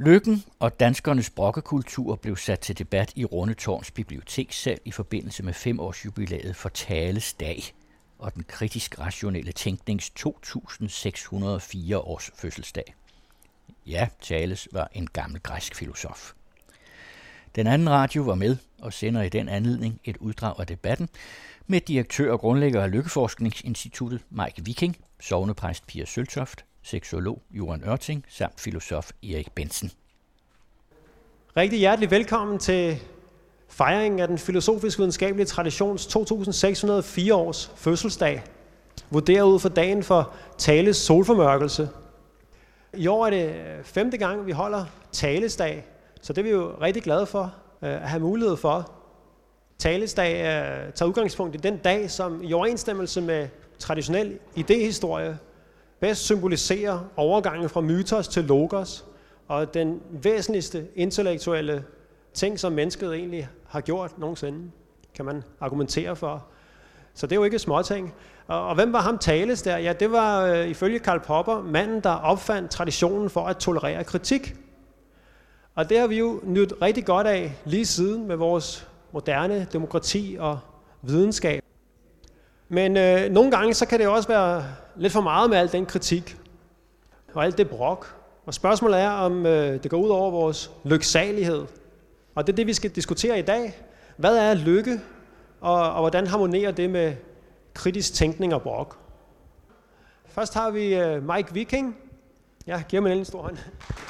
Lykken og danskernes brokkekultur blev sat til debat i Rundetårns bibliotekssal i forbindelse med 5-årsjubilæet for Thales Dag og den kritisk-rationelle tænknings 2604 års fødselsdag. Ja, Thales var en gammel græsk filosof. Den anden radio var med og sender i den anledning et uddrag af debatten med direktør og grundlægger af Lykkeforskningsinstituttet Mike Viking, sognepræst Pia Søltoft, seksolog Johan Ørting samt filosof Erik Bentzen. Rigtig hjertelig velkommen til fejringen af den filosofisk-videnskabelige traditions 2604 års fødselsdag, vurderet ud for dagen for Thales solformørkelse. I år er det 5. gang, vi holder Thalesdag, så det er vi jo rigtig glade for at have mulighed for. Thalesdag tager udgangspunkt i den dag, som i overensstemmelse med traditionel idéhistorie bedst symboliserer overgangen fra mytos til logos, og den væsentligste intellektuelle ting, som mennesket egentlig har gjort nogensinde, kan man argumentere for. Så det er jo ikke småting. Og hvem var ham Thales der? Ja, det var ifølge Karl Popper manden, der opfandt traditionen for at tolerere kritik. Og det har vi jo nydt rigtig godt af lige siden med vores moderne demokrati og videnskab. Men nogle gange så kan det også være lidt for meget med al den kritik og alt det brok. Og spørgsmålet er, om det går ud over vores lyksalighed. Og det er det, vi skal diskutere i dag. Hvad er lykke, og hvordan harmonerer det med kritisk tænkning og brok? Først har vi Mike Viking. Ja, giv mig en stor hånd.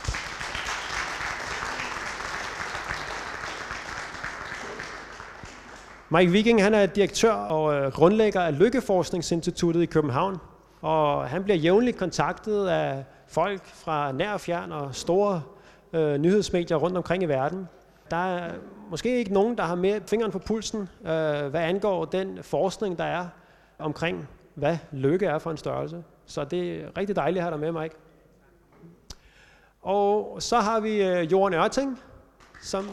Mike Viking, han er direktør og grundlægger af Lykkeforskningsinstituttet i København. Og han bliver jævnligt kontaktet af folk fra nær og fjern og store nyhedsmedier rundt omkring i verden. Der er måske ikke nogen, der har mere fingeren på pulsen, hvad angår den forskning, der er omkring, hvad lykke er for en størrelse. Så det er rigtig dejligt at have dig med, Mike. Og så har vi Johan Ørting, som...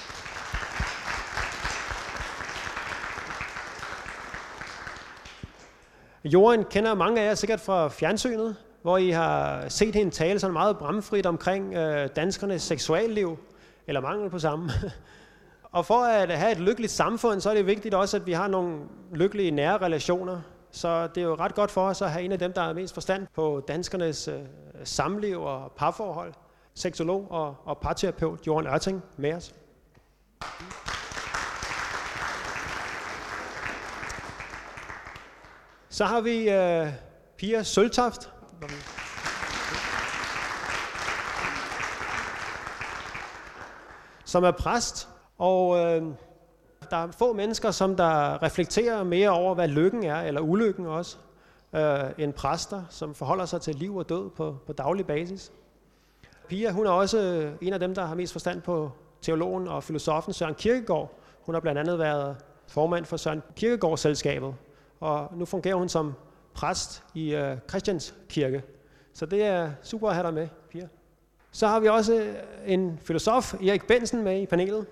Johan kender mange af jer sikkert fra fjernsynet, hvor I har set hende tale sådan meget bramfrit omkring danskernes seksualliv, eller mangel på samme. Og for at have et lykkeligt samfund, så er det vigtigt også, at vi har nogle lykkelige nære relationer. Så det er jo ret godt for os at have en af dem, der er mest forstand på danskernes samliv og parforhold, seksolog og parterapeut Johan Ørting med os. Så har vi Pia Søltoft. Som er præst, og der er få mennesker, som der reflekterer mere over, hvad lykken er, eller ulykken også, end præster, som forholder sig til liv og død på daglig basis. Pia, hun er også en af dem, der har mest forstand på teologen og filosofen Søren Kierkegaard. Hun har blandt andet været formand for Søren Kierkegaard-selskabet, og nu fungerer hun som præst i Christians Kirke. Så det er super at have dig med, Pia. Så har vi også en filosof, Erik Bentzen, med i panelet.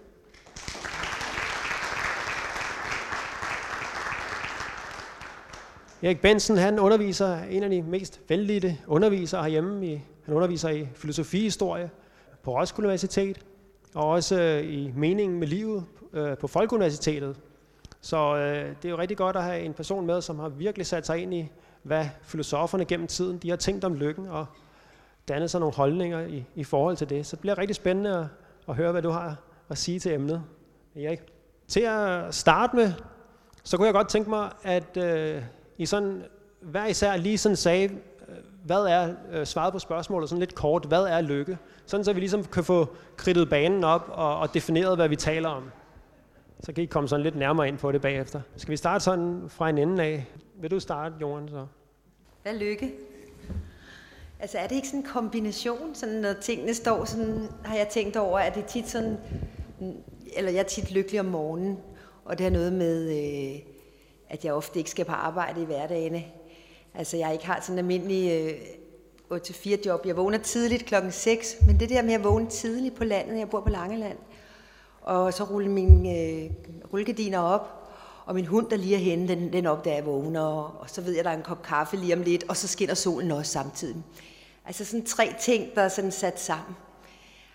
Erik Bentzen, han underviser, en af de mest vellidte undervisere herhjemme. Han underviser i filosofihistorie på Roskilde Universitet, og også i meningen med livet på Folkeuniversitetet. Så det er jo rigtig godt at have en person med, som har virkelig sat sig ind i, hvad filosoferne gennem tiden de har tænkt om lykken, og dannet sig nogle holdninger i forhold til det. Så det bliver rigtig spændende at høre, hvad du har at sige til emnet, Erik. Til at starte med, så kunne jeg godt tænke mig, at I sådan hver især lige sådan sagde, hvad er svaret på spørgsmålet, sådan lidt kort, hvad er lykke? Sådan så vi ligesom kan få kridtet banen op og defineret, hvad vi taler om. Så kan I komme sådan lidt nærmere ind på det bagefter. Skal vi starte sådan fra en ende af? Vil du starte, Johan? Så? Hvad er lykke? Altså er det ikke sådan en kombination, sådan når tingene står sådan, har jeg tænkt over, at det tit sådan, eller jeg er tit lykkelig om morgenen, og det har noget med, at jeg ofte ikke skal på arbejde i hverdagene. Altså jeg ikke har sådan en almindelig 8-4 job. Jeg vågner tidligt klokken 6, men det der med at vågne tidligt på landet, jeg bor på Langeland, og så rulle mine rullegardiner op, og min hund, der lige er henne, den opdager jeg vågner, og så ved jeg, der er en kop kaffe lige om lidt, og så skinner solen også samtidig. Altså sådan 3 ting, der er sådan sat sammen.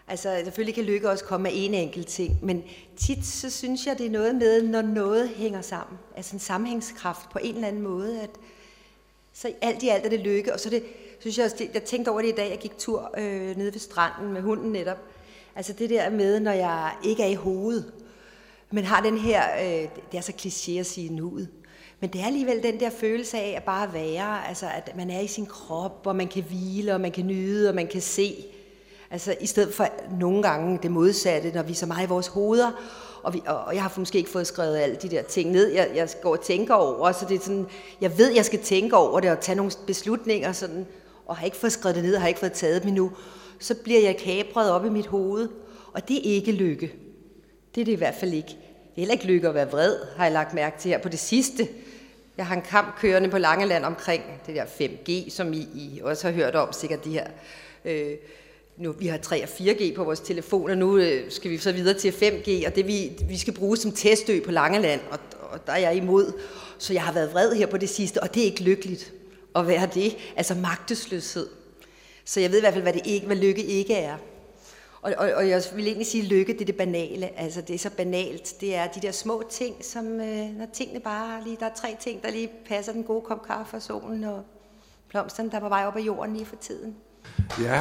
Altså selvfølgelig kan lykke også komme af en enkelt ting, men tit så synes jeg, det er noget med, når noget hænger sammen. Altså en sammenhængskraft på en eller anden måde. At så alt i alt er det lykke, og så det, synes jeg også, jeg tænkte over det i dag, jeg gik tur nede ved stranden med hunden netop. Altså det der med, når jeg ikke er i hovedet, men har den her, det er så kliché at sige nuet, men det er alligevel den der følelse af at bare være, altså at man er i sin krop, og man kan hvile, og man kan nyde, og man kan se. Altså i stedet for nogle gange det modsatte, når vi er så meget i vores hoveder, og jeg har måske ikke fået skrevet alle de der ting ned, jeg går og tænker over, så det er sådan, jeg ved, jeg skal tænke over det og tage nogle beslutninger, sådan, og har ikke fået skrevet det ned, og har ikke fået taget dem endnu, så bliver jeg kapret op i mit hoved, og det er ikke lykke. Det er det i hvert fald ikke. Det er heller ikke lykke at være vred, har jeg lagt mærke til her på det sidste. Jeg har en kamp kørende på Langeland omkring det der 5G, som I også har hørt om, sikkert de her. Nu, vi har 3 og 4G på vores telefoner, nu skal vi så videre til 5G, og det vi skal bruge som testø på Langeland, og der er jeg imod. Så jeg har været vred her på det sidste, og det er ikke lykkeligt at være det. Altså magtesløshed. Så jeg ved i hvert fald, hvad lykke ikke er. Og jeg vil egentlig sige, at lykke, det er det banale. Altså det er så banalt. Det er de der små ting, som når tingene bare lige, der er 3 ting, der lige passer: den gode kop kaffe og solen og blomsterne, der er på vej op af jorden lige for tiden. Ja,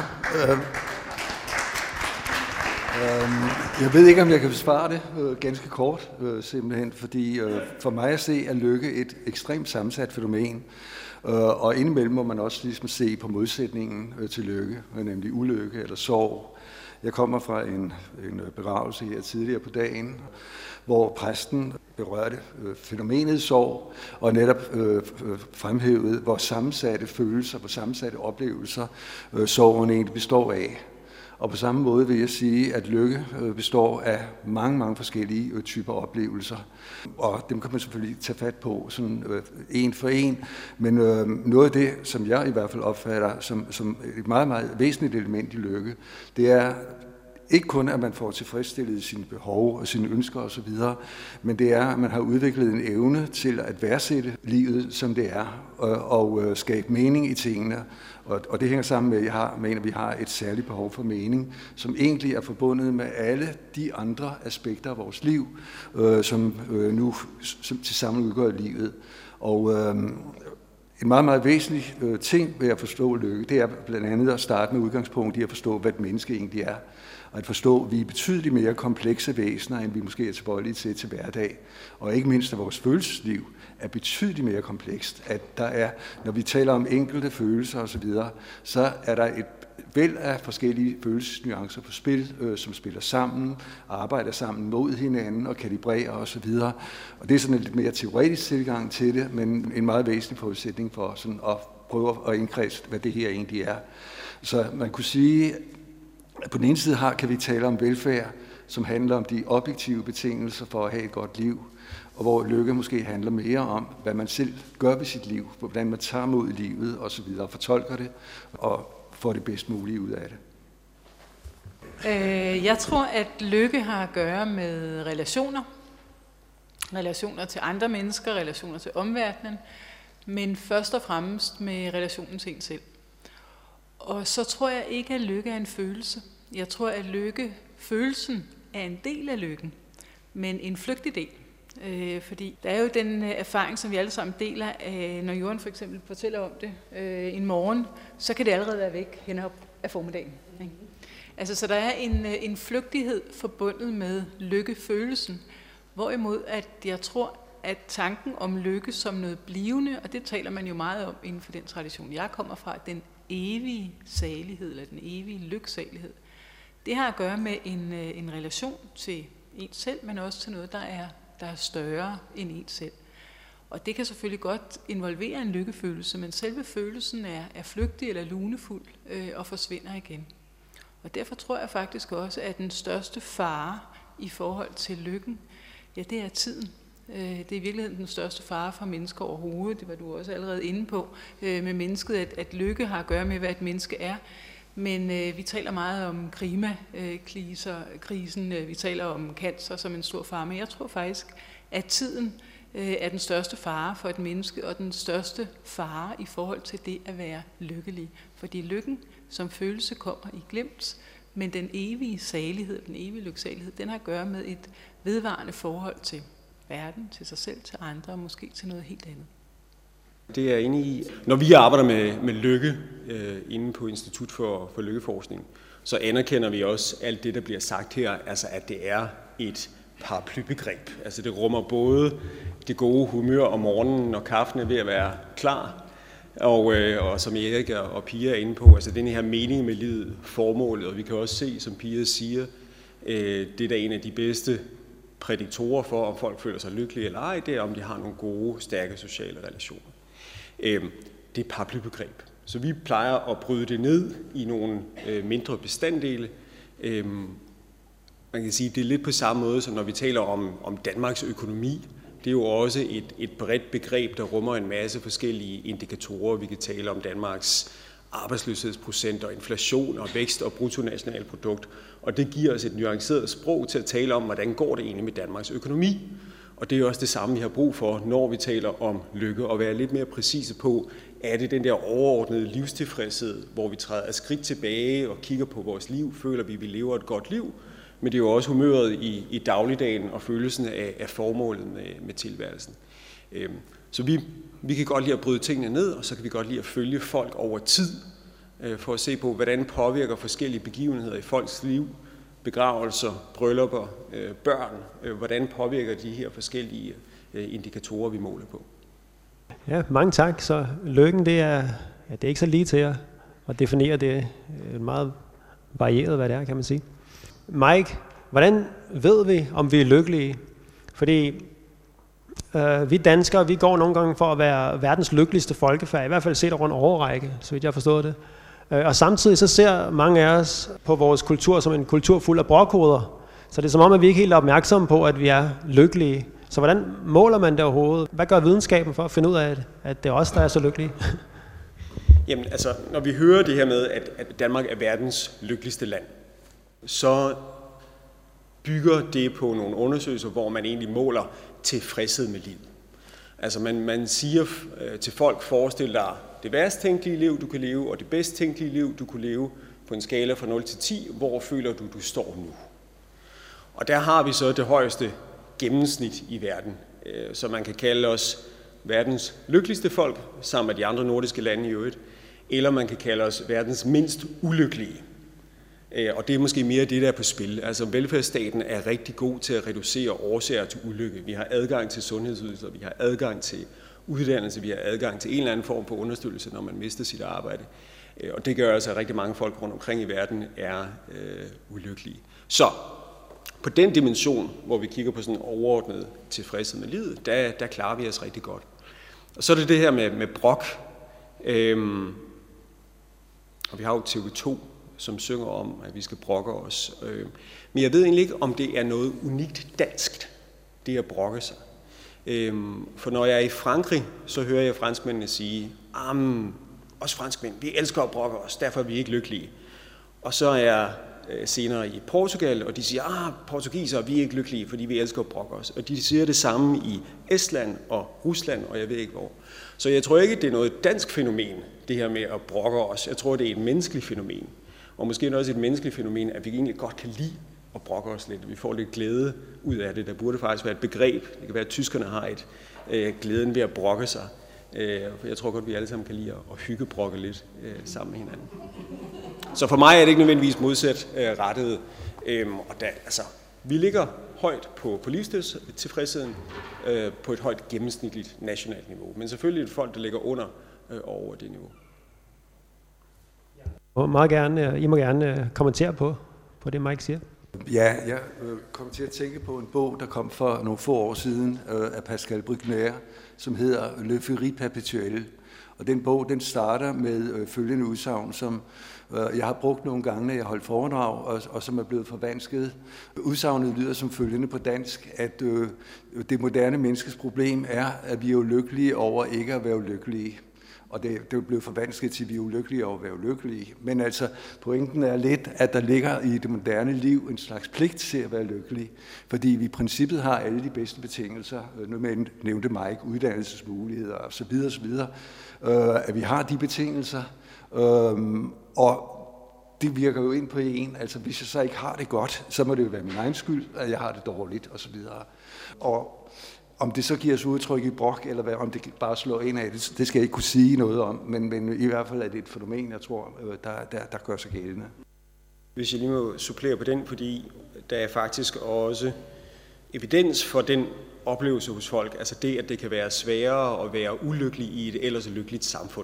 jeg ved ikke, om jeg kan besvare det ganske kort, simpelthen, fordi for mig at se er lykke et ekstremt sammensat fænomen, og indimellem må man også ligesom se på modsætningen til lykke, nemlig ulykke eller sorg. Jeg kommer fra en begravelse her tidligere på dagen, hvor præsten berørte fænomenet sorg, og netop fremhævede, hvor sammensatte følelser, hvor sammensatte oplevelser sorgen egentlig består af. Og på samme måde vil jeg sige, at lykke består af mange, mange forskellige typer oplevelser. Og dem kan man selvfølgelig tage fat på sådan en for en. Men noget af det, som jeg i hvert fald opfatter som et meget, meget væsentligt element i lykke, det er ikke kun, at man får tilfredsstillet sine behov og sine ønsker osv., men det er, at man har udviklet en evne til at værdsætte livet, som det er, og skabe mening i tingene. Og det hænger sammen med, at vi har et særligt behov for mening, som egentlig er forbundet med alle de andre aspekter af vores liv, som nu tilsammen udgør livet. Og en meget, meget væsentlig ting ved at forstå lykke, det er blandt andet at starte med udgangspunkt i at forstå, hvad et menneske egentlig er. Og at forstå, at vi er betydeligt mere komplekse væsener, end vi måske er tilbøjelige til hverdag. Og ikke mindst, at vores følelsesliv er betydeligt mere komplekst. At der er, når vi taler om enkelte følelser osv., så er der et væld af forskellige følelsesnuancer på spil, som spiller sammen, arbejder sammen mod hinanden og kalibrerer osv. Og det er sådan en lidt mere teoretisk tilgang til det, men en meget væsentlig forudsætning for sådan at prøve at indkredse, hvad det her egentlig er. Så man kunne sige, at på den ene side kan vi tale om velfærd, som handler om de objektive betingelser for at have et godt liv, og hvor lykke måske handler mere om, hvad man selv gør ved sit liv, hvordan man tager mod livet osv., og fortolker det og får det bedst mulige ud af det. Jeg tror, at lykke har at gøre med relationer. Relationer til andre mennesker, relationer til omverdenen, men først og fremmest med relationen til en selv. Og så tror jeg ikke, at lykke er en følelse. Jeg tror, at følelsen er en del af lykken, men en flygtig del. Fordi der er jo den erfaring, som vi alle sammen deler, når Jørgen for eksempel fortæller om det en morgen, så kan det allerede være væk hen op af formiddagen. Ikke? Altså, så der er en flygtighed forbundet med lykkefølelsen, hvorimod at jeg tror, at tanken om lykke som noget blivende, og det taler man jo meget om inden for den tradition, jeg kommer fra, den evige salighed, eller den evige lyksalighed, det har at gøre med en relation til en selv, men også til noget, der er større end en selv. Og det kan selvfølgelig godt involvere en lykkefølelse, men selve følelsen er flygtig eller lunefuld og forsvinder igen. Og derfor tror jeg faktisk også, at den største fare i forhold til lykken, ja, det er tiden. Det er i virkeligheden den største fare for mennesker overhovedet. Det var du også allerede inde på med mennesket, at lykke har at gøre med, hvad et menneske er. Men vi taler meget om klimakrisen, vi taler om cancer som en stor fare, men jeg tror faktisk, at tiden er den største fare for et menneske, og den største fare i forhold til det at være lykkelig. Fordi lykken som følelse kommer i glimt, Men den evige salighed, den evige lyksalighed, den har at gøre med et vedvarende forhold til verden, til sig selv, til andre og måske til noget helt andet. Det er jeg enig i. Når vi arbejder med lykke inde på Institut for Lykkeforskning, så anerkender vi også alt det, der bliver sagt her, altså at det er et paraplybegreb. Altså det rummer både det gode humør om morgenen, når kaffen er ved at være klar, og som Erik og Pia er inde på, altså den her mening med livet, formålet, og vi kan også se, som Pia siger, det er da en af de bedste prædiktorer for, om folk føler sig lykkelige eller ej, det er, om de har nogle gode, stærke sociale relationer. Det er et paraplybegreb. Så vi plejer at bryde det ned i nogle mindre bestanddele. Man kan sige, det er lidt på samme måde, som når vi taler om Danmarks økonomi. Det er jo også et bredt begreb, der rummer en masse forskellige indikatorer. Vi kan tale om Danmarks arbejdsløshedsprocent og inflation og vækst og bruttonationalprodukt. Og det giver os et nuanceret sprog til at tale om, hvordan går det egentlig med Danmarks økonomi. Og det er også det samme, vi har brug for, når vi taler om lykke, og være lidt mere præcise på, er det den der overordnede livstilfredshed, hvor vi træder et skridt tilbage og kigger på vores liv, føler vi lever et godt liv, men det er jo også humøret i dagligdagen og følelsen af formålet med tilværelsen. Så vi kan godt lide at bryde tingene ned, og så kan vi godt lide at følge folk over tid, for at se på, hvordan påvirker forskellige begivenheder i folks liv, begravelser, bryllupper, børn, hvordan påvirker de her forskellige indikatorer, vi måler på. Ja, mange tak. Så lykken, det er ikke så lige til at definere det meget varieret, hvad det er, kan man sige. Mike, hvordan ved vi, om vi er lykkelige? Fordi vi danskere, vi går nogle gange for at være verdens lykkeligste folkefærd, i hvert fald set over en årrække, så vidt jeg har forstået det. Og samtidig så ser mange af os på vores kultur som en kultur fuld af brokhoveder. Så det er som om, at vi ikke er helt opmærksomme på, at vi er lykkelige. Så hvordan måler man det overhovedet? Hvad gør videnskaben for at finde ud af, at det er os, der er så lykkelige? Jamen altså, når vi hører det her med, at Danmark er verdens lykkeligste land, så bygger det på nogle undersøgelser, hvor man egentlig måler tilfredshed med livet. Altså man siger til folk, forestil dig det værst tænkelige liv, du kan leve, og det bedst tænkelige liv, du kunne leve på en skala fra 0 til 10, hvor føler du står nu? Og der har vi så det højeste gennemsnit i verden, så man kan kalde os verdens lykkeligste folk, sammen med de andre nordiske lande i øvrigt, eller man kan kalde os verdens mindst ulykkelige. Og det er måske mere det, der er på spil. Altså velfærdsstaten er rigtig god til at reducere årsager til ulykke. Vi har adgang til sundhedsydelser, vi har adgang til uddannelse, vi har adgang til en eller anden form for understøttelse, når man mister sit arbejde. Og det gør altså, at rigtig mange folk rundt omkring i verden er ulykkelige. Så på den dimension, hvor vi kigger på sådan en overordnet tilfredshed med livet, der klarer vi os rigtig godt. Og så er det her med brok. Og vi har jo TV2, som synger om, at vi skal brokke os. Men jeg ved egentlig ikke, om det er noget unikt danskt, det at brokke sig. For når jeg er i Frankrig, så hører jeg franskmændene sige, os franskmænd, vi elsker at brokke os, derfor er vi ikke lykkelige. Og så er jeg senere i Portugal, og de siger, portugiser, vi er ikke lykkelige, fordi vi elsker at brokke os. Og de siger det samme i Estland og Rusland, og jeg ved ikke hvor. Så jeg tror ikke, det er noget dansk fænomen, det her med at brokke os. Jeg tror, det er et menneskeligt fænomen. Og måske er det også et menneskeligt fænomen, at vi egentlig godt kan lide at brokke os lidt. Vi får lidt glæde ud af det. Der burde faktisk være et begreb. Det kan være, at tyskerne har glæden ved at brokke sig. Jeg tror godt, vi alle sammen kan lide at hyggebrokke lidt sammen med hinanden. Så for mig er det ikke nødvendigvis modsat rettet. Vi ligger højt på livstilfredsheden, på et højt gennemsnitligt nationalt niveau. Men selvfølgelig er det folk, der ligger under og over det niveau. I må gerne kommentere på det, Mike siger. Ja, jeg kom til at tænke på en bog, der kom for nogle få år siden af Pascal Bruckner, som hedder Le Furie Perpetuelle. Og den bog, den starter med følgende udsagn, som jeg har brugt nogle gange, når jeg holdt foredrag, og som er blevet forvansket. Udsagnet lyder som følgende på dansk, at det moderne menneskes problem er, at vi er ulykkelige over ikke at være ulykkelige. Og det blev forvansket til, at vi er ulykkelige over at være ulykkelige. Men altså, pointen er lidt, at der ligger i det moderne liv en slags pligt til at være lykkelig. Fordi vi i princippet har alle de bedste betingelser. Nu nævnte Mike uddannelsesmuligheder osv. At vi har de betingelser. Og det virker jo ind på en. Altså, hvis jeg så ikke har det godt, så må det jo være min egen skyld, at jeg har det dårligt, osv. Og om det så giver sig udtryk i brok, eller om det bare slår ind af, det skal jeg ikke kunne sige noget om, men i hvert fald er det et fænomen, jeg tror, der gør sig gældende. Hvis jeg lige må supplere på den, fordi der er faktisk også evidens for den oplevelse hos folk, altså det, at det kan være sværere at være ulykkelig i et ellers lykkeligt samfund.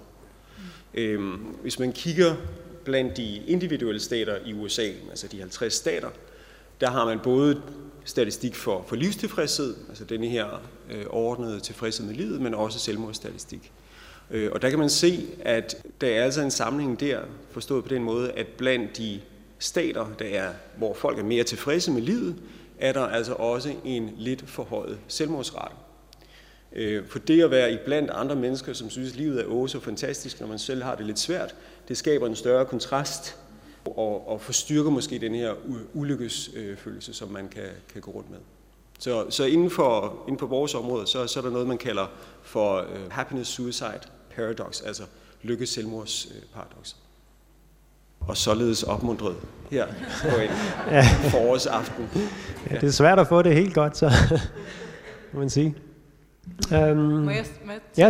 Hvis man kigger blandt de individuelle stater i USA, altså de 50 stater, der har man både statistik for livstilfredshed, altså denne her overordnede tilfredshed med livet, men også selvmordsstatistik. Og der kan man se, at der er altså en sammenhæng der, forstået på den måde, at blandt de stater, hvor folk er mere tilfredse med livet, er der altså også en lidt forhøjet selvmordsrate. For det at være iblandt andre mennesker, som synes, at livet er så fantastisk, når man selv har det lidt svært, det skaber en større kontrast og forstyrker måske den her ulykkesfølelse, som man kan gå rundt med. Så inden for vores område, så er der noget, man kalder for happiness-suicide paradox, altså lykke-selvmordsparadox. Og således opmuntret her på en forårsaften. Ja, det er svært at få det helt godt, så må man sige. Må jeg ja,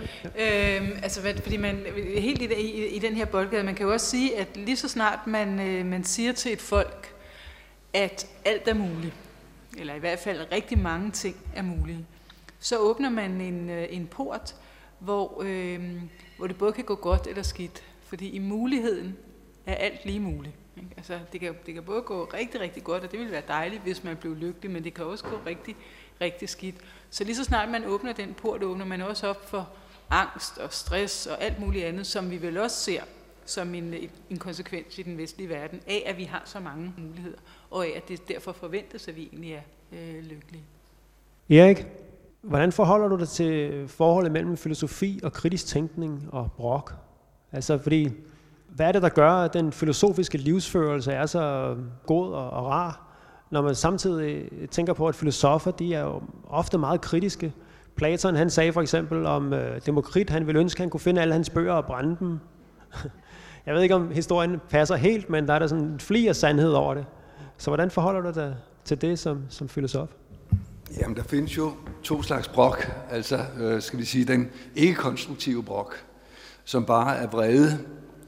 altså, fordi man helt i den her boldgade, man kan jo også sige, at lige så snart man siger til et folk, at alt er muligt, eller i hvert fald rigtig mange ting er mulige, så åbner man en port, hvor det både kan gå godt eller skidt, fordi i muligheden er alt lige muligt. Ikke? Altså, det kan både gå rigtig, rigtig godt, og det vil være dejligt, hvis man bliver lykkelig, men det kan også gå rigtig, rigtig skidt. Så lige så snart man åbner den port, åbner man også op for angst og stress og alt muligt andet, som vi vel også ser som en konsekvens i den vestlige verden, af at vi har så mange muligheder, og af at det derfor forventes, at vi egentlig er lykkelige. Erik, hvordan forholder du dig til forholdet mellem filosofi og kritisk tænkning og brok? Altså fordi, hvad er det, der gør, at den filosofiske livsførelse er så god og rar, når man samtidig tænker på, at filosofer, de er jo ofte meget kritiske. Platon, han sagde for eksempel om Demokrit, han ville ønske, at han kunne finde alle hans bøger og brænde dem. Jeg ved ikke, om historien passer helt, men der er der sådan en fli af sandhed over det. Så hvordan forholder du dig til det som filosof? Jamen, der findes jo to slags brok. Altså, skal vi sige, den ikke-konstruktive brok, som bare er vrede,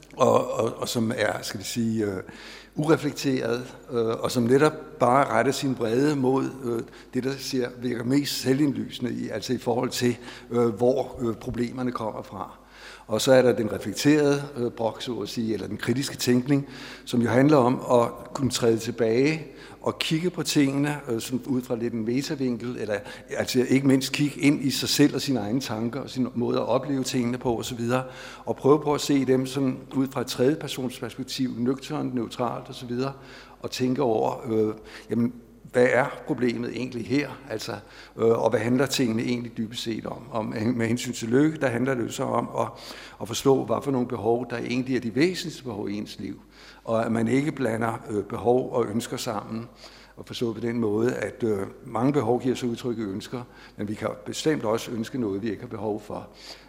og som er, skal vi sige, ureflekteret, og som netop bare retter sin vrede mod det, der virker mest selvindlysende, altså i forhold til, hvor problemerne kommer fra. Og så er der den reflekterede brok, så at sige, eller den kritiske tænkning, som jo handler om at kunne træde tilbage og kigge på tingene ud fra lidt en metavinkel, eller altså ikke mindst kigge ind i sig selv og sine egne tanker og sin måde at opleve tingene på osv., og prøve på at se dem sådan ud fra et tredjepersons perspektiv, nøgternt, neutralt osv., og tænke over, jamen, hvad er problemet egentlig her? Altså, og hvad handler tingene egentlig dybest set om? Med hensyn til lykke, der handler det jo så om at forstå, hvad for nogle behov, der egentlig er de væsentligste behov i ens liv. Og at man ikke blander behov og ønsker sammen, og forstå på den måde, at mange behov giver sig udtryk i ønsker, men vi kan bestemt også ønske noget, vi ikke har behov for.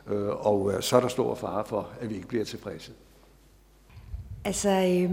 Og så er der stor fare for, at vi ikke bliver tilfredse. Altså,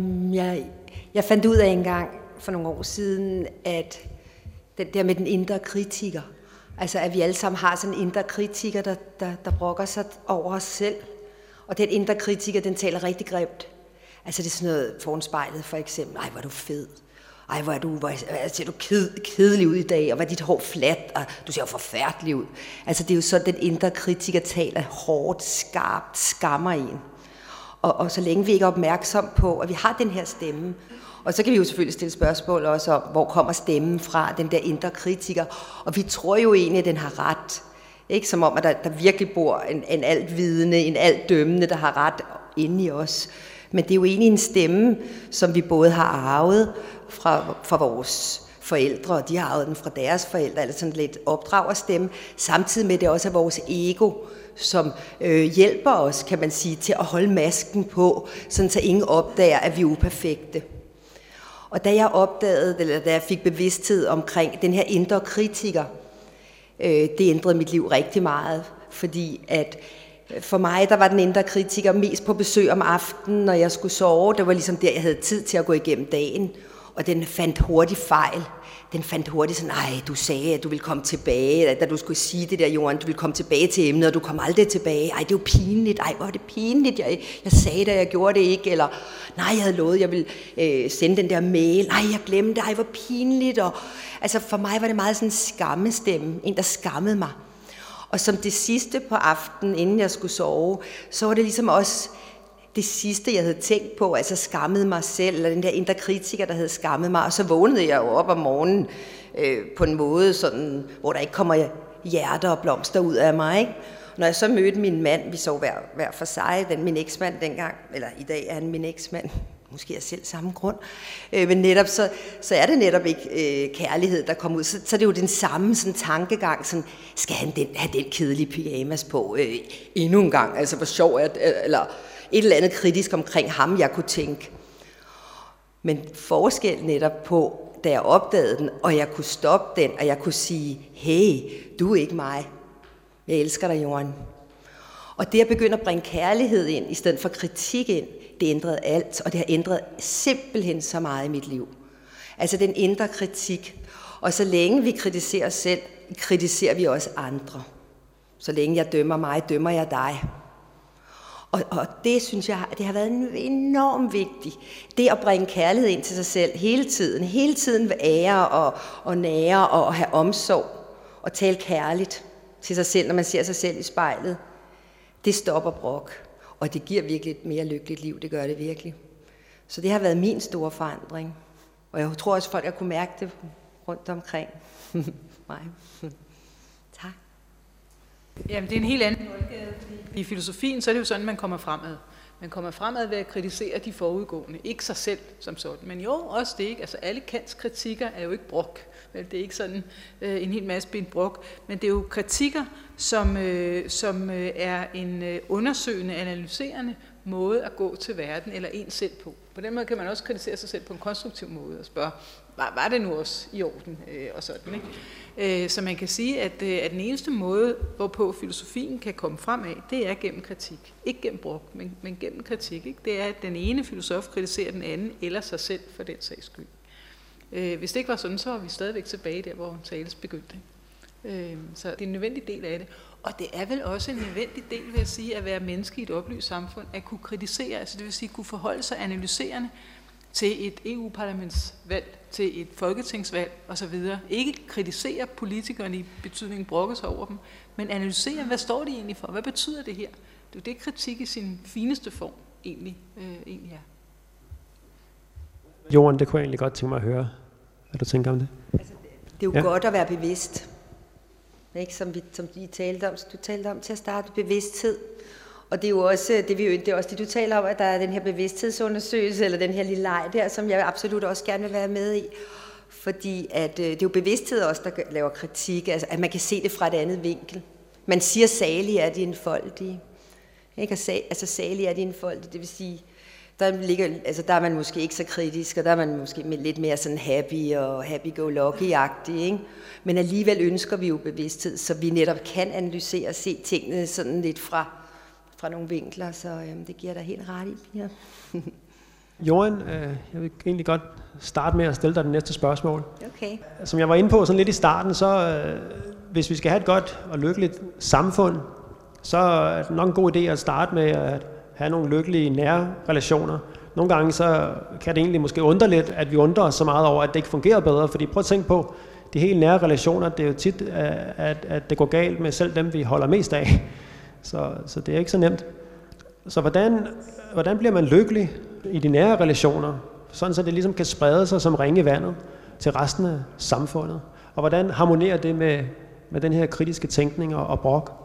jeg fandt ud af engang for nogle år siden, at det der med den indre kritiker, altså at vi alle sammen har sådan en indre kritiker, der brokker sig over os selv. Og den indre kritiker, den taler rigtig grimt. Altså det er sådan noget foran spejlet for eksempel. Ej, hvor er du fed. Ej, hvor ser du kedelig ud i dag, og hvor er dit hår fladt, og du ser jo forfærdelig ud. Altså det er jo så, den indre kritiker taler hårdt, skarpt, skammer en. Og så længe vi ikke er opmærksom på, at vi har den her stemme, og så kan vi jo selvfølgelig stille spørgsmål også om, hvor kommer stemmen fra, den der indre kritiker. Og vi tror jo egentlig, at den har ret. Ikke som om, at der virkelig bor en altvidende, en altdømmende, der har ret inde i os. Men det er jo egentlig en stemme, som vi både har arvet fra vores forældre, og de har arvet den fra deres forældre, eller sådan lidt opdragerstemme, samtidig med det også er vores ego, som hjælper os, kan man sige, til at holde masken på, sådan så ingen opdager, at vi er uperfekte. Og da jeg fik bevidsthed omkring den her indre kritiker, det ændrede mit liv rigtig meget, fordi at For mig, der var den indre kritiker mest på besøg om aftenen, når jeg skulle sove. Det var ligesom der, jeg havde tid til at gå igennem dagen. Og den fandt hurtigt fejl. Den fandt hurtigt sådan, nej, du sagde, at du ville komme tilbage, da du skulle sige det der, Jorden, du ville komme tilbage til emnet, og du kom aldrig tilbage. Ej, det er jo pinligt. Ej, hvor er det pinligt. Jeg sagde det, jeg gjorde det ikke. Eller, nej, jeg havde lovet, jeg ville sende den der mail. Nej, jeg glemte det. Ej, hvor pinligt. Og, altså, for mig var det meget sådan en skammestemme. En, der skammede mig. Og som det sidste på aftenen, inden jeg skulle sove, så var det ligesom også det sidste, jeg havde tænkt på, altså skammede mig selv, eller den der indre kritiker, der havde skammet mig. Og så vågnede jeg jo op om morgenen på en måde, sådan, hvor der ikke kommer hjerter og blomster ud af mig. Ikke? Når jeg så mødte min mand, vi sov hver for sig, min eksmand dengang, eller i dag er han min eksmand, måske af selv samme grund, men netop så er det netop ikke kærlighed, der kommer ud. Så er det jo den samme sådan, tankegang, sådan, skal han have den kedelige pyjamas på endnu en gang, altså hvor sjov er det, eller et eller andet kritisk omkring ham, jeg kunne tænke. Men forskel netop på, da jeg opdagede den, og jeg kunne stoppe den, og jeg kunne sige, hey, du er ikke mig. Jeg elsker dig, Jorden. Og det at begynde at bringe kærlighed ind, i stedet for kritik ind, det ændrede alt, og det har ændret simpelthen så meget i mit liv. Altså den indre kritik. Og så længe vi kritiserer os selv, kritiserer vi også andre. Så længe jeg dømmer mig, dømmer jeg dig. Og det synes jeg, det har været enormt vigtigt. Det at bringe kærlighed ind til sig selv hele tiden ved ære og nære og have omsorg og tale kærligt til sig selv, når man ser sig selv i spejlet. Det stopper brok, og det giver virkelig et mere lykkeligt liv, det gør det virkelig. Så det har været min store forandring, og jeg tror også, at folk har kunne mærke det rundt omkring mig. Tak. Jamen, det er en helt anden boldgade. I filosofien, så er det jo sådan, man kommer fremad. Man kommer fremad ved at kritisere de forudgående. Ikke sig selv som sådan, men jo også det ikke. Altså alle Kants kritikker er jo ikke brok. Det er ikke sådan en hel masse ben brok, men det er jo kritikker, som er en undersøgende, analyserende måde at gå til verden eller en selv på. På den måde kan man også kritisere sig selv på en konstruktiv måde og spørge, var det nu også i orden og sådan, ikke? Så man kan sige, at den eneste måde, hvorpå filosofien kan komme fremad, det er gennem kritik. Ikke gennem brok, men gennem kritik. Ikke? Det er, at den ene filosof kritiserer den anden eller sig selv for den sags skyld. Hvis det ikke var sådan, så var vi stadigvæk tilbage der, hvor tales begyndte. Så det er en nødvendig del af det. Og det er vel også en nødvendig del, vil jeg sige, at være menneske i et oplyst samfund, at kunne kritisere, altså det vil sige, kunne forholde sig analyserende til et EU-parlamentsvalg, til et folketingsvalg osv. Ikke kritisere politikerne i betydningen brokke sig over dem, men analysere, hvad står de egentlig for? Hvad betyder det her? Det er jo det, kritik i sin fineste form egentlig er. Jorden, det kunne jeg egentlig godt tænke mig at høre, hvad du tænker om det. Altså, det er jo godt at være bevidst. Ikke? Som vi talte om, du talte om til at starte bevidsthed. Og det er jo også det, du taler om, at der er den her bevidsthedsundersøgelse, eller den her lille leg der, som jeg absolut også gerne vil være med i. Fordi at, det er jo bevidsthed også, der laver kritik, altså at man kan se det fra et andet vinkel. Man siger, salige er de enfoldige. Ikke? Altså salige er de enfoldige, det vil sige, der er man måske ikke så kritisk, og der er man måske lidt mere sådan happy og happy-go-lucky-agtig, ikke? Men alligevel ønsker vi jo bevidsthed, så vi netop kan analysere og se tingene sådan lidt fra nogle vinkler, så det giver dig helt ret i, Pia. Jorden, jeg vil egentlig godt starte med at stille dig det næste spørgsmål. Okay. Som jeg var inde på sådan lidt i starten, så hvis vi skal have et godt og lykkeligt samfund, så er det nok en god idé at starte med at have nogle lykkelige nære relationer. Nogle gange så kan det egentlig måske undre lidt, at vi undrer os så meget over, at det ikke fungerer bedre, fordi prøv at tænke på, de helt nære relationer, det er jo tit, at det går galt med selv dem, vi holder mest af. Så det er ikke så nemt. Så hvordan bliver man lykkelig i de nære relationer, sådan så det ligesom kan sprede sig som ringe i vandet til resten af samfundet? Og hvordan harmonerer det med den her kritiske tænkning og brok?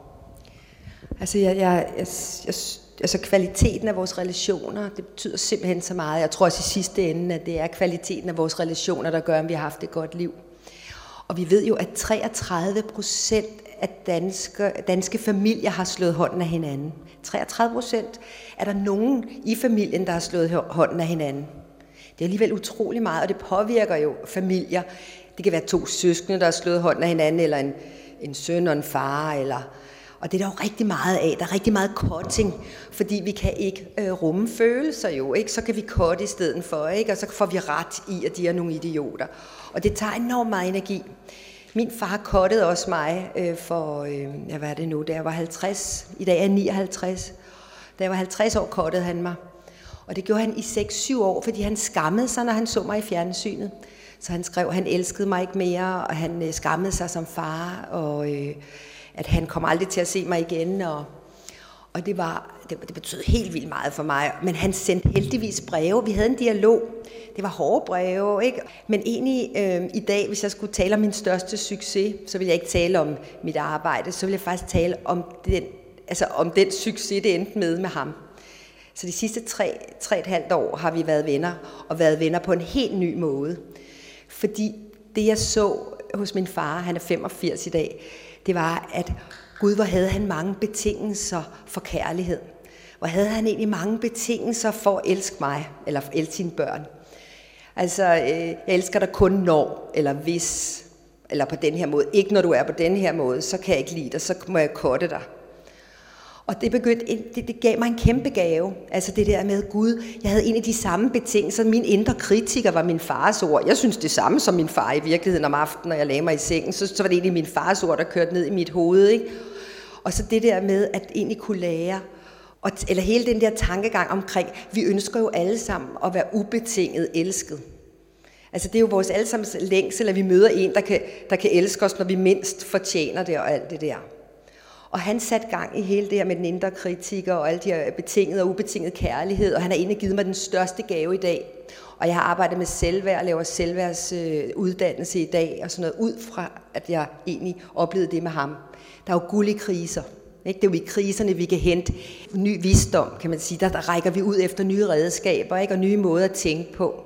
Altså kvaliteten af vores relationer, det betyder simpelthen så meget. Jeg tror også i sidste ende, at det er kvaliteten af vores relationer, der gør, at vi har haft et godt liv. Og vi ved jo, at 33% af danske familier har slået hånden af hinanden. 33% er der nogen i familien, der har slået hånden af hinanden. Det er alligevel utrolig meget, og det påvirker jo familier. Det kan være 2 søskende, der har slået hånden af hinanden, eller en søn og en far. Og det er der jo rigtig meget af. Der er rigtig meget cutting, fordi vi kan ikke rumme følelser jo, ikke? Så kan vi cutte i stedet for, ikke? Og så får vi ret i, at de er nogle idioter. Og det tager enormt meget energi. Min far cuttede også mig hvad er det nu, da jeg var 50. I dag er jeg 59. Da jeg var 50 år, cuttede han mig. Og det gjorde han i 6-7 år, fordi han skammede sig, når han så mig i fjernsynet. Så han skrev, at han elskede mig ikke mere, og han skammede sig som far, og at han kom aldrig til at se mig igen. Og det betød helt vildt meget for mig. Men han sendte heldigvis breve. Vi havde en dialog. Det var hårde breve, ikke? Men egentlig i dag, hvis jeg skulle tale om min største succes, så ville jeg ikke tale om mit arbejde, så ville jeg faktisk tale om den succes, det endte med ham. Så de sidste 3,5 år har vi været venner, og været venner på en helt ny måde. Fordi det, jeg så hos min far, han er 85 i dag, det var, at Gud, hvor havde han mange betingelser for kærlighed. Hvor havde han egentlig mange betingelser for at elske mig, eller for at elske sine børn. Altså, jeg elsker dig kun når, eller hvis, eller på den her måde. Ikke når du er på den her måde, så kan jeg ikke lide dig, så må jeg cutte dig. Og det gav mig en kæmpe gave. Altså det der med Gud. Jeg havde en af de samme betingelser. Min indre kritiker var min fars ord. Jeg synes det samme som min far i virkeligheden om aftenen, når jeg lagde mig i sengen. Så var det egentlig min fars ord, der kørte ned i mit hoved. Ikke? Og så det der med at egentlig kunne lære. Eller hele den der tankegang omkring, vi ønsker jo alle sammen at være ubetinget elsket. Altså det er jo vores allesammens længsel, at vi møder en, der kan elske os, når vi mindst fortjener det og alt det der. Og han satte gang i hele det her med den indre kritiker og alle de her betingede og ubetingede kærlighed, og han har egentlig givet mig den største gave i dag. Og jeg har arbejdet med selvværd og laver selvværdsuddannelse i dag, og sådan noget, ud fra at jeg egentlig oplevede det med ham. Der er jo guld i kriser. Ikke? Det er jo i kriserne, vi kan hente ny visdom, kan man sige. Der rækker vi ud efter nye redskaber, ikke? Og nye måder at tænke på.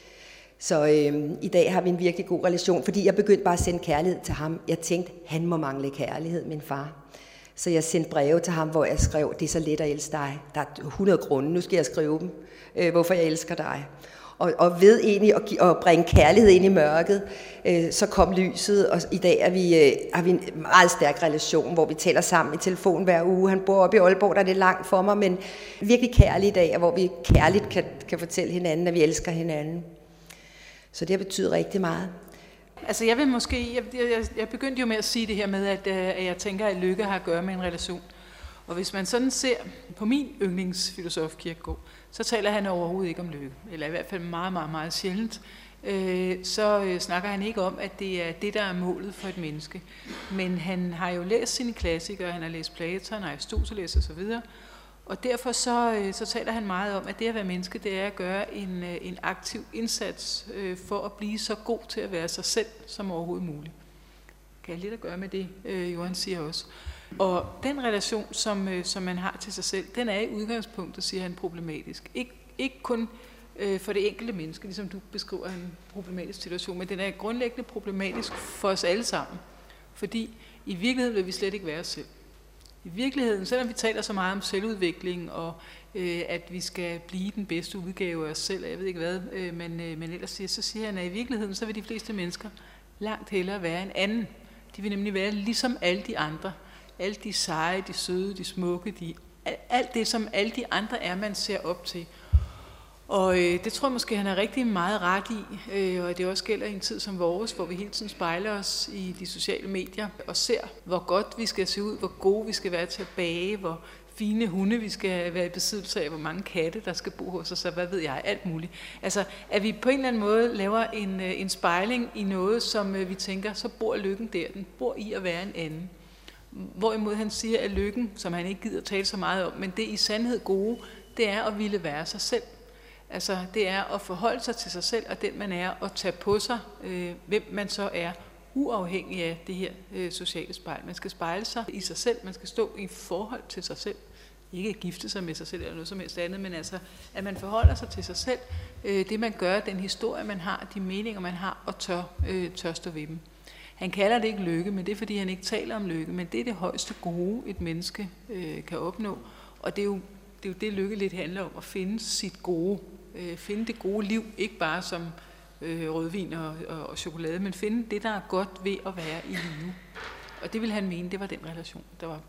Så i dag har vi en virkelig god relation, fordi jeg begyndte bare at sende kærlighed til ham. Jeg tænkte, han må mangle kærlighed, min far. Så jeg sendte breve til ham, hvor jeg skrev, det er så let at elske dig. Der er 100 grunde, nu skal jeg skrive dem, hvorfor jeg elsker dig. Og ved egentlig at bringe kærlighed ind i mørket, så kom lyset, og i dag har vi en meget stærk relation, hvor vi taler sammen i telefon hver uge. Han bor oppe i Aalborg, der er lidt langt for mig, men virkelig kærlig i dag, hvor vi kærligt kan fortælle hinanden, at vi elsker hinanden. Så det har betydet rigtig meget. Altså jeg begyndte jo med at sige det her med, at jeg tænker, at lykke har at gøre med en relation. Og hvis man sådan ser på min yndlingsfilosof Kierkegaard, så taler han overhovedet ikke om lykke, eller i hvert fald meget, meget, meget sjældent. Så snakker han ikke om, at det er det, der er målet for et menneske. Men han har jo læst sine klassikere, han har læst Platon, Aristoteles osv., og derfor så taler han meget om, at det at være menneske, det er at gøre en aktiv indsats for at blive så god til at være sig selv som overhovedet muligt. Kan jeg lidt at gøre med det, Johan siger også. Og den relation, som man har til sig selv, den er i udgangspunktet, siger han, problematisk. Ikke kun for det enkelte menneske, ligesom du beskriver en problematisk situation, men den er grundlæggende problematisk for os alle sammen. Fordi i virkeligheden vil vi slet ikke være os selv. I virkeligheden, selvom vi taler så meget om selvudvikling, og at vi skal blive den bedste udgave af os selv, jeg ved ikke hvad, men ellers siger, så siger han, at i virkeligheden, så vil de fleste mennesker langt hellere være en anden. De vil nemlig være ligesom alle de andre. Alle de seje, de søde, de smukke, alt det, som alle de andre er, man ser op til. Og det tror jeg måske, han er rigtig meget ret i, og det også gælder i en tid som vores, hvor vi hele tiden spejler os i de sociale medier og ser, hvor godt vi skal se ud, hvor gode vi skal være til at bage, hvor fine hunde vi skal være i besiddelse af, hvor mange katte der skal bo hos os, og hvad ved jeg, alt muligt. Altså, at vi på en eller anden måde laver en spejling i noget, som vi tænker, så bor lykken der, den bor i at være en anden. Hvorimod han siger, at lykken, som han ikke gider tale så meget om, men det i sandhed gode, det er at ville være sig selv. Altså det er at forholde sig til sig selv og den man er, og tage på sig, hvem man så er, uafhængig af det her sociale spejl. Man skal spejle sig i sig selv, man skal stå i forhold til sig selv. Ikke at gifte sig med sig selv eller noget som helst andet, men altså at man forholder sig til sig selv, det man gør, den historie man har, de meninger man har, og tør stå ved dem. Han kalder det ikke lykke, men det er fordi han ikke taler om lykke, men det er det højeste gode, et menneske kan opnå. Og det er jo det lykke lidt handler om, at finde sit gode, finde det gode liv, ikke bare som rødvin og chokolade, men finde det, der er godt ved at være i live. Og det ville han mene, det var den relation, der var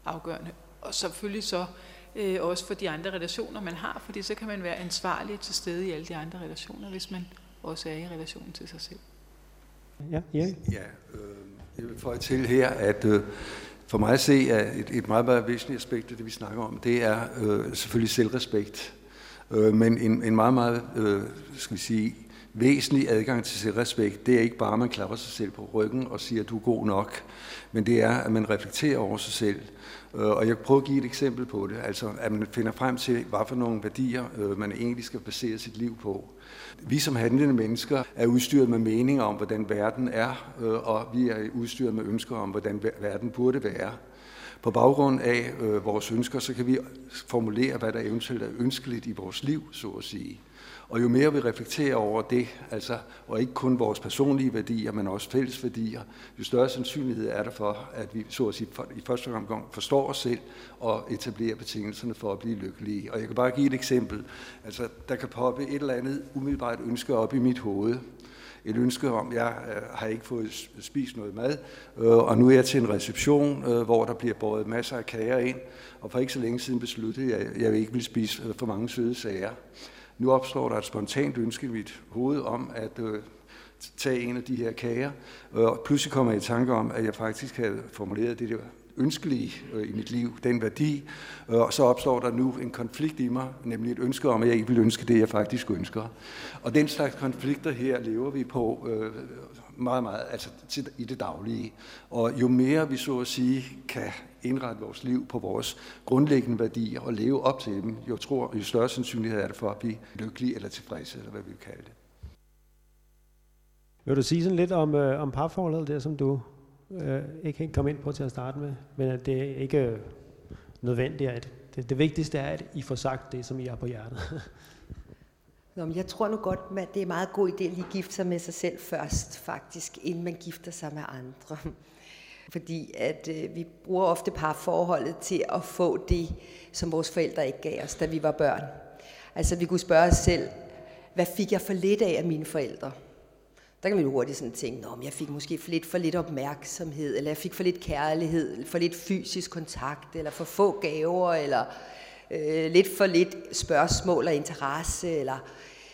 afgørende. Og selvfølgelig så også for de andre relationer, man har, fordi så kan man være ansvarlig til stede i alle de andre relationer, hvis man også er i relation til sig selv. Ja, jeg vil få til her, at for mig at se, at et meget, meget væsentligt aspekt af det, vi snakker om, det er selvfølgelig selvrespekt. Men en meget, meget, skal vi sige, væsentlig adgang til selvrespekt, det er ikke bare, at man klapper sig selv på ryggen og siger, at du er god nok, men det er, at man reflekterer over sig selv. Og jeg prøver at give et eksempel på det, altså at man finder frem til, hvad for nogle værdier, man egentlig skal basere sit liv på. Vi som handlende mennesker er udstyret med meninger om, hvordan verden er, og vi er udstyret med ønsker om, hvordan verden burde være. På baggrund af vores ønsker, så kan vi formulere, hvad der eventuelt er ønskeligt i vores liv, så at sige. Og jo mere vi reflekterer over det, altså, og ikke kun vores personlige værdier, men også fælles værdier, jo større sandsynlighed er der for, at vi så at sige, i første omgang forstår os selv og etablerer betingelserne for at blive lykkelige. Og jeg kan bare give et eksempel. Altså, der kan poppe et eller andet umiddelbart ønske op i mit hoved. Et ønske om, jeg har ikke fået spist noget mad, og nu er jeg til en reception, hvor der bliver båret masser af kager ind, og for ikke så længe siden besluttede jeg, at jeg ikke ville spise for mange søde sager. Nu opstår der et spontant ønske i mit hoved om at tage en af de her kager, og pludselig kommer jeg i tanke om, at jeg faktisk havde formuleret det der ønskelige i mit liv, den værdi, og så opstår der nu en konflikt i mig, nemlig et ønske om, at jeg ikke vil ønske det, jeg faktisk ønsker. Og den slags konflikter her lever vi på meget, meget, altså i det daglige. Og jo mere vi så at sige kan indrette vores liv på vores grundlæggende værdier og leve op til dem, jo større sandsynlighed er det for at blive lykkelige eller tilfredse, eller hvad vi vil kalde det. Vil du sige sådan lidt om parforholdet der, som du ikke helt kom ind på til at starte med, men at det ikke er nødvendigt, at det vigtigste er, at I får sagt det, som I har på hjertet? Jeg tror nu godt, at det er en meget god idé at lige gifte sig med sig selv først, faktisk, inden man gifter sig med andre. Fordi at vi bruger ofte parforholdet til at få det, som vores forældre ikke gav os, da vi var børn. Altså vi kunne spørge os selv, hvad fik jeg for lidt af mine forældre? Der kan vi jo hurtigt sådan tænke, jeg fik måske for lidt opmærksomhed, eller jeg fik for lidt kærlighed, for lidt fysisk kontakt, eller for få gaver, eller lidt for lidt spørgsmål og interesse. Eller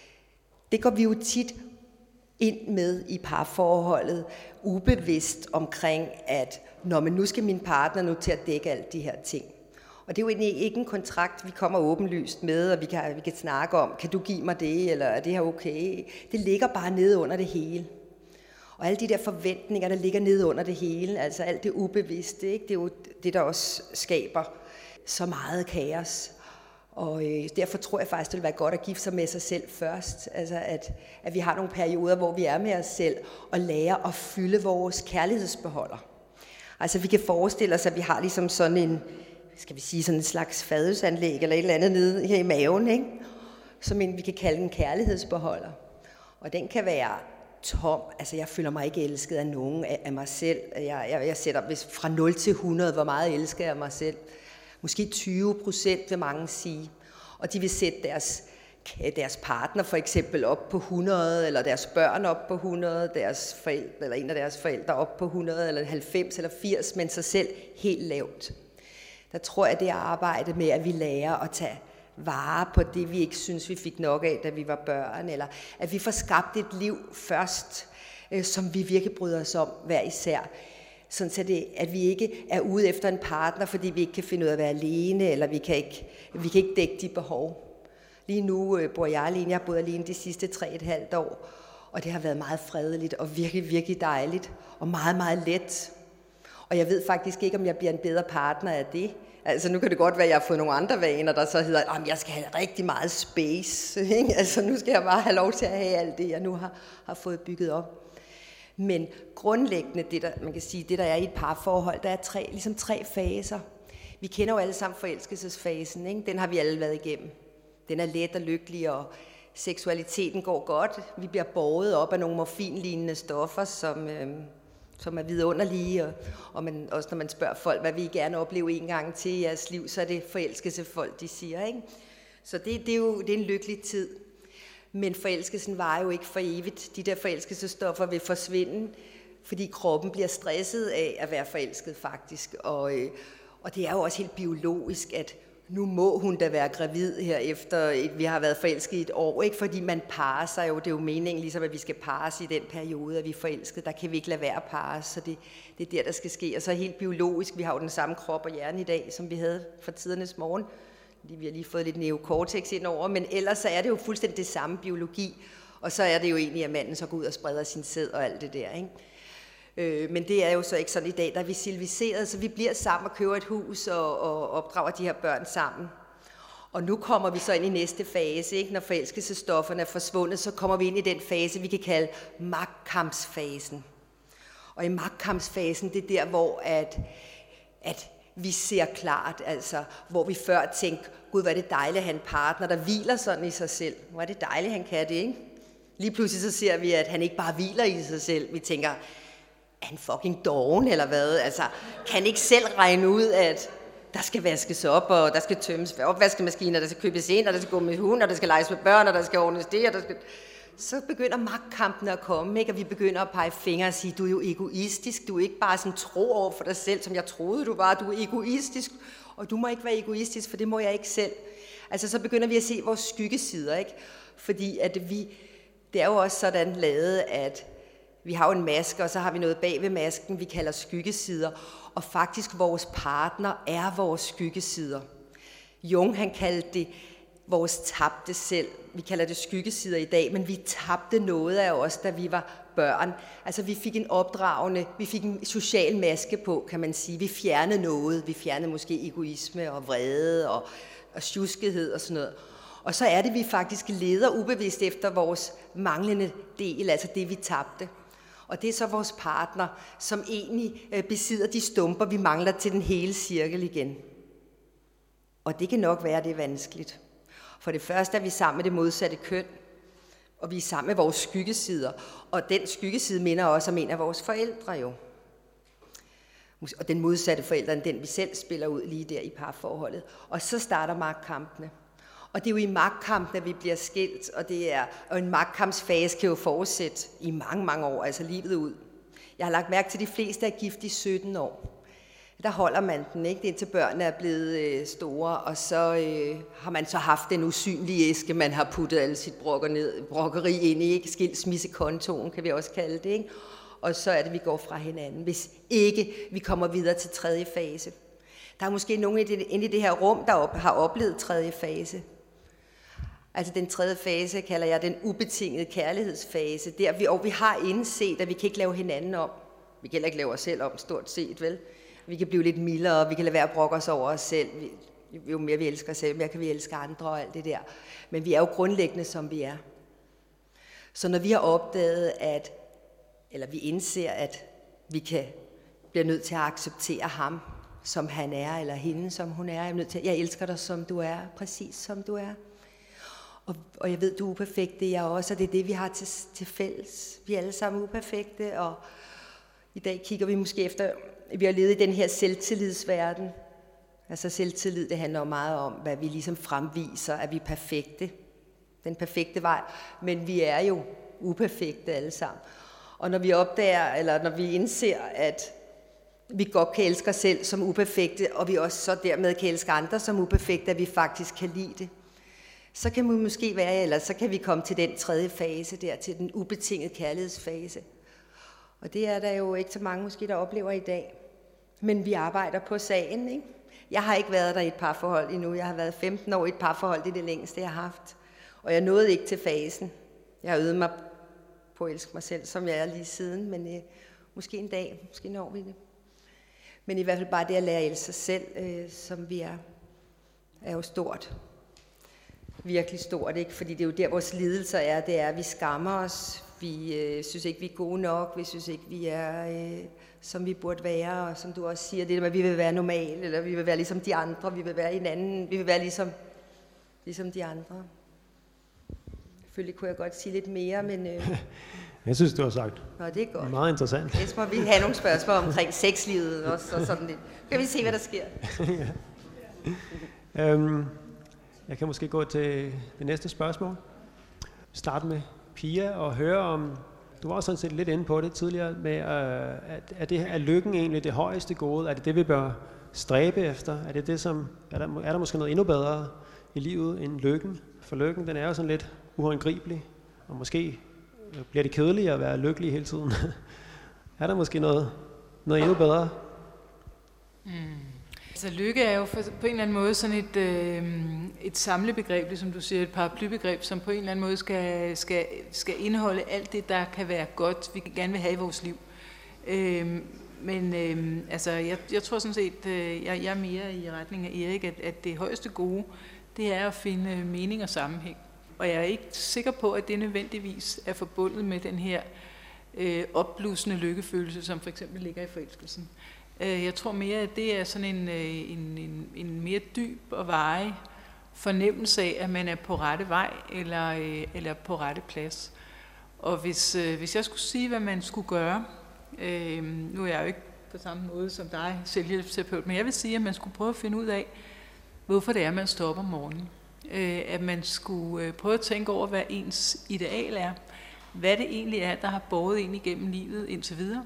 det går vi jo tit ind med i parforholdet, ubevidst omkring, at men nu skal min partner nu til at dække alle de her ting. Og det er jo egentlig ikke en kontrakt, vi kommer åbenlyst med, og vi kan snakke om, kan du give mig det, eller er det her okay? Det ligger bare nede under det hele. Og alle de der forventninger, der ligger nede under det hele, altså alt det ubevidste, ikke? Det er jo det, der også skaber så meget kaos. Og derfor tror jeg faktisk, det vil være godt at gifte sig med sig selv først. Altså at vi har nogle perioder, hvor vi er med os selv, og lærer at fylde vores kærlighedsbeholder. Altså vi kan forestille os, at vi har ligesom sådan en, skal vi sige, sådan en slags fadelsanlæg eller et eller andet nede her i maven, ikke? Som vi kan kalde en kærlighedsbeholder. Og den kan være tom. Altså jeg føler mig ikke elsket af nogen af mig selv. Jeg sætter fra 0 til 100, hvor meget elsker jeg mig selv. Måske 20% vil mange sige. Og de vil sætte deres partner for eksempel op på 100, eller deres børn op på 100, deres forældre, eller en af deres forældre op på 100, eller 90 eller 80, men sig selv helt lavt. Der tror jeg, det er arbejde med, at vi lærer at tage vare på det, vi ikke synes, vi fik nok af, da vi var børn, eller at vi får skabt et liv først, som vi virkelig bryder os om hver især. Sådan at vi ikke er ude efter en partner, fordi vi ikke kan finde ud af at være alene, eller vi kan ikke dække de behov. Lige nu bor jeg alene. Jeg har boet alene de sidste 3,5 år, og det har været meget fredeligt og virkelig, virkelig dejligt, og meget, meget let. Og jeg ved faktisk ikke, om jeg bliver en bedre partner af det. Altså nu kan det godt være, at jeg har fået nogle andre vaner, der så hedder, at jeg skal have rigtig meget space. Ikke? Altså nu skal jeg bare have lov til at have alt det, jeg nu har fået bygget op. Men grundlæggende, man kan sige, det der er i et parforhold, der er ligesom tre faser. Vi kender jo alle sammen forelskelsesfasen, ikke? Den har vi alle været igennem. Den er let og lykkelig, og seksualiteten går godt. Vi bliver båret op af nogle morfinlignende stoffer, som er vidunderlige, og også når man spørger folk, hvad vi gerne opleve en gang til i jeres liv, så er det forelskelsefolk, de siger, ikke? Så det er en lykkelig tid. Men forelskelsen varer jo ikke for evigt. De der forelskelsesstoffer vil forsvinde, fordi kroppen bliver stresset af at være forelsket faktisk. Og det er jo også helt biologisk, at nu må hun da være gravid her efter, vi har været forelsket i et år, ikke? Fordi man parer sig jo, det er jo meningen ligesom, at vi skal pares i den periode, at vi er forelsket, der kan vi ikke lade være at pares, så det er der skal ske. Og så helt biologisk, vi har jo den samme krop og hjerne i dag, som vi havde fra tidernes morgen. Vi har lige fået lidt neocortex ind over, men ellers så er det jo fuldstændig det samme biologi, og så er det jo egentlig, at manden så går ud og spreder sin sæd og alt det der, ikke? Men det er jo så ikke sådan i dag, der er vi civiliseret, så vi bliver sammen og køber et hus og opdrager de her børn sammen. Og nu kommer vi så ind i næste fase, ikke? Når forelskelsesstofferne er forsvundet, så kommer vi ind i den fase, vi kan kalde magtkampsfasen. Og i magtkampsfasen, det er der, hvor at vi ser klart, altså hvor vi før tænkte, gud, hvor er det dejligt at have en partner, der hviler sådan i sig selv. Hvor er det dejligt, han kan det, ikke? Lige pludselig så ser vi, at han ikke bare hviler i sig selv. Vi tænker, er han fucking doven, eller hvad? Altså, kan ikke selv regne ud, at der skal vaskes op, og der skal tømmes opvaskemaskiner, der skal købes ind, og der skal gå med hund, og der skal leges med børn, og der skal ordnes det, og der skal... Så begynder magtkampen at komme, ikke? Og vi begynder at pege fingre og sige, du er jo egoistisk, du er ikke bare sådan tro over for dig selv, som jeg troede, du var, du er egoistisk, og du må ikke være egoistisk, for det må jeg ikke selv. Altså, så begynder vi at se vores skyggesider, ikke? Fordi at det er jo også sådan lavet, at vi har jo en maske, og så har vi noget bag ved masken, vi kalder skyggesider, og faktisk vores partner er vores skyggesider. Jung, han kaldte det vores tabte selv. Vi kalder det skyggesider i dag, men vi tabte noget af os, da vi var børn. Altså vi fik vi fik en social maske på, kan man sige. Vi fjernede noget. Vi fjernede måske egoisme og vrede og sjuskethed og sådan noget. Og så er det, vi faktisk leder ubevidst efter vores manglende del, altså det, vi tabte. Og det er så vores partner, som egentlig besidder de stumper, vi mangler til den hele cirkel igen. Og det kan nok være, det er vanskeligt. For det første er vi sammen med det modsatte køn, og vi er sammen med vores skyggesider. Og den skyggeside minder også om en af vores forældre jo. Og den modsatte forælder er den, vi selv spiller ud lige der i parforholdet. Og så starter magtkampene. Og det er jo i magtkampen, at vi bliver skilt, og en magtkampsfase kan jo fortsætte i mange, mange år, altså livet ud. Jeg har lagt mærke til, at de fleste er gift i 17 år. Der holder man den, ikke? Indtil børnene er blevet store, og så har man så haft den usynlige æske, man har puttet alle sit brokkeri ind i, ikke? Skilsmissekontoen, kan vi også kalde det, ikke? Og så er det, vi går fra hinanden, hvis ikke vi kommer videre til tredje fase. Der er måske nogen inde i det her rum, der har oplevet tredje fase. Altså den tredje fase kalder jeg den ubetingede kærlighedsfase. Og vi har indset, at vi kan ikke lave hinanden om. Vi kan heller ikke lave os selv om, stort set, vel? Vi kan blive lidt mildere, vi kan lade være at brokke os over os selv. Jo mere vi elsker os selv, mere kan vi elske andre og alt det der. Men vi er jo grundlæggende, som vi er. Så når vi har opdaget, eller vi indser, at vi bliver nødt til at acceptere ham, som han er, eller hende, som hun er. Jeg elsker dig, som du er, præcis som du er. Og jeg ved, du er uperfekt, det er jeg også, og det er det, vi har til fælles. Vi er alle sammen uperfekte, og i dag kigger vi måske efter, vi har levet i den her selvtillidsverden. Altså selvtillid, det handler jo meget om, hvad vi ligesom fremviser, at vi er perfekte. Den perfekte vej, men vi er jo uperfekte alle sammen. Og når vi opdager, eller når vi indser, at vi godt kan elske os selv som uperfekte, og vi også så dermed kan elske andre som uperfekte, at vi faktisk kan lide det, så kan vi måske være, eller så kan vi komme til den tredje fase der, til den ubetingede kærlighedsfase. Og det er der jo ikke så mange måske, der oplever i dag. Men vi arbejder på sagen, ikke? Jeg har ikke været der i et parforhold endnu. Jeg har været 15 år i et parforhold, det er det længste, jeg har haft. Og jeg nåede ikke til fasen. Jeg har øvet mig på at elske mig selv, som jeg er lige siden, men måske en dag, måske når vi det. Men i hvert fald bare det at lære at elske sig selv, som vi er jo stort. Virkelig stort, ikke? Fordi det er jo der, vores lidelser er. Det er, at vi skammer os. Vi synes ikke, vi er gode nok. Vi synes ikke, vi er, som vi burde være. Og som du også siger, det er, at vi vil være normale, eller vi vil være ligesom de andre. Vi vil være hinanden. Vi vil være ligesom de andre. Selvfølgelig kunne jeg godt sige lidt mere, men... Jeg synes, du har sagt. Nå, det er godt. Meget interessant. Ellers må vi have nogle spørgsmål omkring sexlivet også, og sådan lidt. Kan vi se, hvad der sker? Jeg kan måske gå til det næste spørgsmål. Starte med Pia og høre om, du var også sådan set lidt inde på det tidligere, med, er lykken egentlig det højeste gode? Er det det, vi bør stræbe efter? Er det det, som er der måske noget endnu bedre i livet end lykken? For lykken, den er jo sådan lidt uhåndgribelig, og måske bliver det kedeligt at være lykkelig hele tiden. Er der måske noget endnu bedre? Altså lykke er jo på en eller anden måde sådan et samlebegreb, ligesom du siger, et paraplybegreb, som på en eller anden måde skal indeholde alt det, der kan være godt, vi gerne vil have i vores liv. Altså jeg tror sådan set, jeg er mere i retning af Erik, at det højeste gode, det er at finde mening og sammenhæng. Og jeg er ikke sikker på, at det nødvendigvis er forbundet med den her opblusende lykkefølelse, som for eksempel ligger i forelskelsen. Jeg tror mere, at det er sådan en mere dyb og varig fornemmelse af, at man er på rette vej eller på rette plads. Og hvis jeg skulle sige, hvad man skulle gøre, nu er jeg jo ikke på samme måde som dig, selvhjælpsterapeut, men jeg vil sige, at man skulle prøve at finde ud af, hvorfor det er, man står op om morgenen. At man skulle prøve at tænke over, hvad ens ideal er. Hvad det egentlig er, der har båret en igennem livet indtil videre.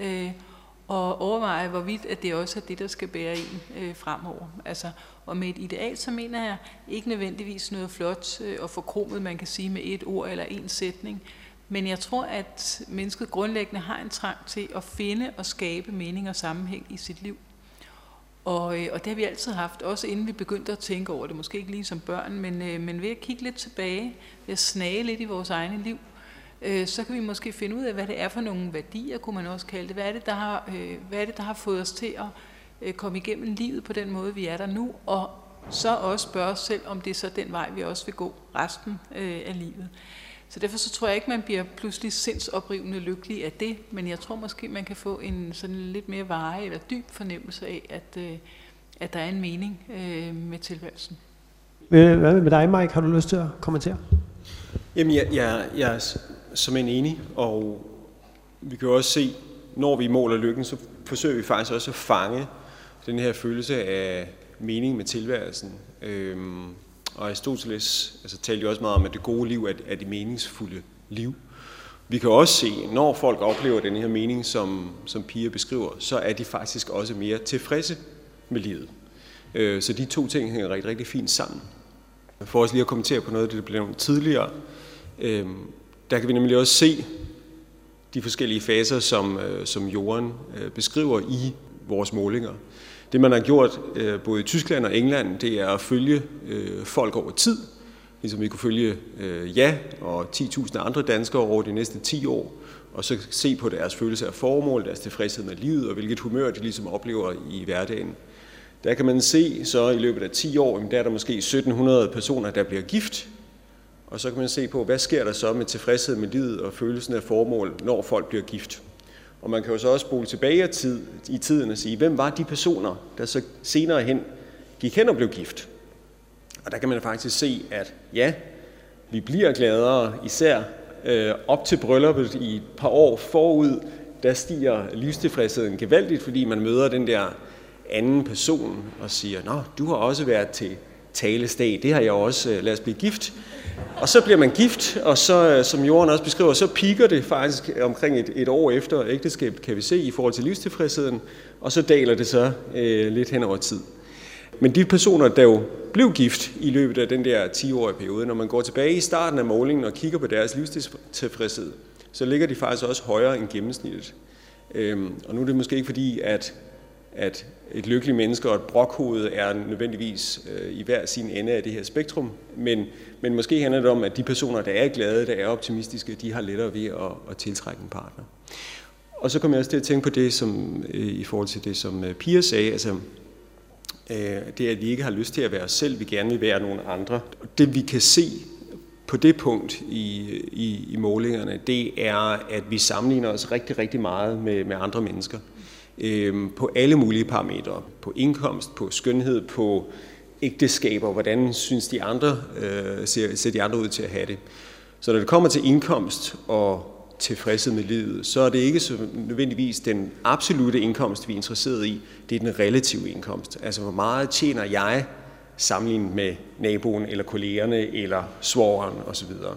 Og overveje, hvorvidt at det også er det, der skal bære en fremover. Altså, og med et ideal, så mener jeg ikke nødvendigvis noget flot og forkromet, man kan sige med et ord eller en sætning. Men jeg tror, at mennesket grundlæggende har en trang til at finde og skabe mening og sammenhæng i sit liv. Og det har vi altid haft, også inden vi begyndte at tænke over det. Måske ikke lige som børn, men ved at kigge lidt tilbage, ved at snage lidt i vores egne liv, så kan vi måske finde ud af, hvad det er for nogle værdier, kunne man også kalde det. Hvad er det, der har fået os til at komme igennem livet på den måde, vi er der nu, og så også spørge os selv, om det er så den vej, vi også vil gå resten af livet. Så derfor så tror jeg ikke, man bliver pludselig sindsoprivende lykkelig af det, men jeg tror måske, man kan få en sådan lidt mere varig eller dyb fornemmelse af, at der er en mening med tilværelsen. Hvad med dig, Mike? Har du lyst til at kommentere? Jamen, jeg er simpelthen enig, og vi kan jo også se, når vi måler lykken, så forsøger vi faktisk også at fange den her følelse af mening med tilværelsen. Og Aristoteles talte jo også meget om, at det gode liv er det meningsfulde liv. Vi kan også se, når folk oplever den her mening, som Pia beskriver, så er de faktisk også mere tilfredse med livet. Så de to ting hænger rigtig, rigtig fint sammen. For os lige at kommentere på noget af det, der blev nævnt tidligere, der kan vi nemlig også se de forskellige faser, som Jorden beskriver i vores målinger. Det, man har gjort både i Tyskland og England, det er at følge folk over tid, ligesom vi kunne følge og 10.000 andre danskere over de næste 10 år, og så se på deres følelse af formål, deres tilfredshed med livet, og hvilket humør de ligesom oplever i hverdagen. Der kan man se så i løbet af 10 år, der er der måske 1700 personer, der bliver gift, og så kan man se på, hvad sker der så med tilfredshed med livet og følelsen af formål, når folk bliver gift. Og man kan jo så også spole tilbage i tiden og sige, hvem var de personer, der så senere hen gik hen og blev gift. Og der kan man faktisk se, at ja, vi bliver gladere, især op til brylluppet i et par år forud, der stiger livstilfredsheden gevaldigt, fordi man møder den der anden person og siger, nå, du har også været til talesdag, det har jeg også, lad os blive gift. Og så bliver man gift, og så, som Jorden også beskriver, så piker det faktisk omkring et år efter ægteskabet, kan vi se, i forhold til livstilfredsheden, og så daler det så lidt hen over tid. Men de personer, der jo blev gift i løbet af den der 10-årige periode, når man går tilbage i starten af målingen og kigger på deres livstilfredshed, så ligger de faktisk også højere end gennemsnittet. Og nu er det måske ikke fordi, at et lykkeligt menneske og et brokhoved er nødvendigvis i hver sin ende af det her spektrum, men måske handler det om, at de personer, der er glade, der er optimistiske, de har lettere ved at tiltrække en partner. Og så kommer jeg også til at tænke på det, som i forhold til det, som Pia sagde, altså det, at vi ikke har lyst til at være os selv, vi gerne vil være nogle andre. Det vi kan se på det punkt i målingerne, det er, at vi sammenligner os rigtig, rigtig meget med andre mennesker. På alle mulige parametre. På indkomst, på skønhed, på ægteskaber, hvordan synes de andre, ser de andre ud til at have det. Så når det kommer til indkomst og tilfredshed med livet, så er det ikke så nødvendigvis den absolute indkomst, vi er interesseret i. Det er den relative indkomst. Altså, hvor meget tjener jeg sammenlignet med naboen, eller kollegerne, eller svogeren osv.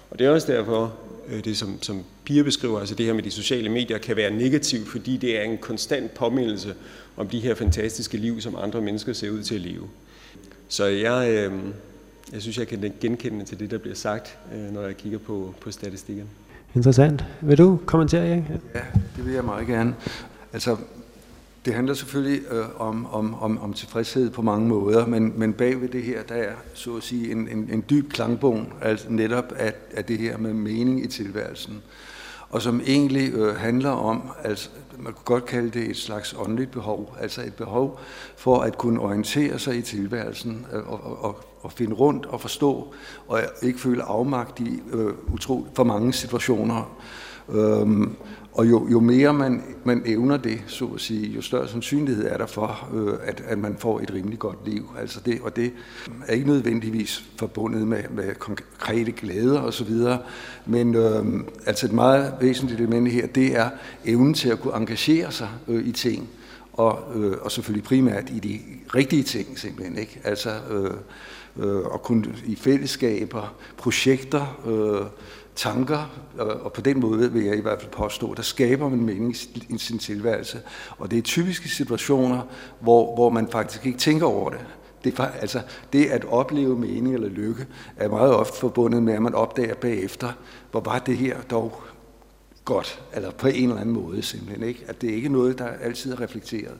Og det er også derfor, det som Pia beskriver, altså det her med de sociale medier, kan være negativt, fordi det er en konstant påmindelse om de her fantastiske liv, som andre mennesker ser ud til at leve. Så jeg synes, jeg kan genkende til det, der bliver sagt, når jeg kigger på statistikken. Interessant. Vil du kommentere, Erik? Ja, det vil jeg meget gerne. Altså, det handler selvfølgelig om tilfredshed på mange måder, men bagved det her, der er så at sige en dyb klangbund, altså netop af det her med mening i tilværelsen, og som egentlig handler om, altså man kunne godt kalde det et slags åndeligt behov, altså et behov for at kunne orientere sig i tilværelsen og finde rundt og forstå, og ikke føle afmagt i utroligt for mange situationer. Og jo mere man evner det, så at sige, jo større sandsynlighed er der for, at man får et rimelig godt liv. Altså det er ikke nødvendigvis forbundet med konkrete glæder osv., men altså et meget væsentligt element her, det er evnen til at kunne engagere sig i ting, og selvfølgelig primært i de rigtige ting simpelthen, ikke? Altså at kunne i fællesskaber, projekter, tanker, og på den måde vil jeg i hvert fald påstå, der skaber man mening i sin tilværelse. Og det er typiske situationer, hvor man faktisk ikke tænker over det. Det at opleve mening eller lykke er meget ofte forbundet med, at man opdager bagefter, hvor var det her dog godt, eller på en eller anden måde simpelthen, ikke? At det er ikke noget, der altid er reflekteret.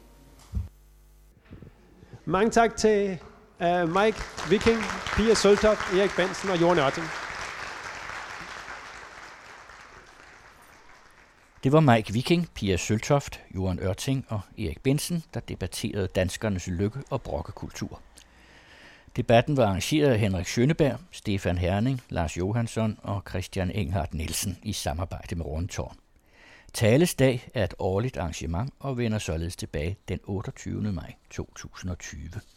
Mange tak til Mike Viking, Pia Søltoft, Erik Bentzen og Johan Ørting. Det var Mike Viking, Pia Søltoft, Johan Ørting og Erik Bentzen, der debatterede danskernes lykke- og brokkekultur. Debatten var arrangeret af Henrik Schønneberg, Stefan Herning, Lars Johansson og Christian Enghardt Nielsen i samarbejde med Rundetårn. Talesdag er et årligt arrangement og vender således tilbage den 28. maj 2020.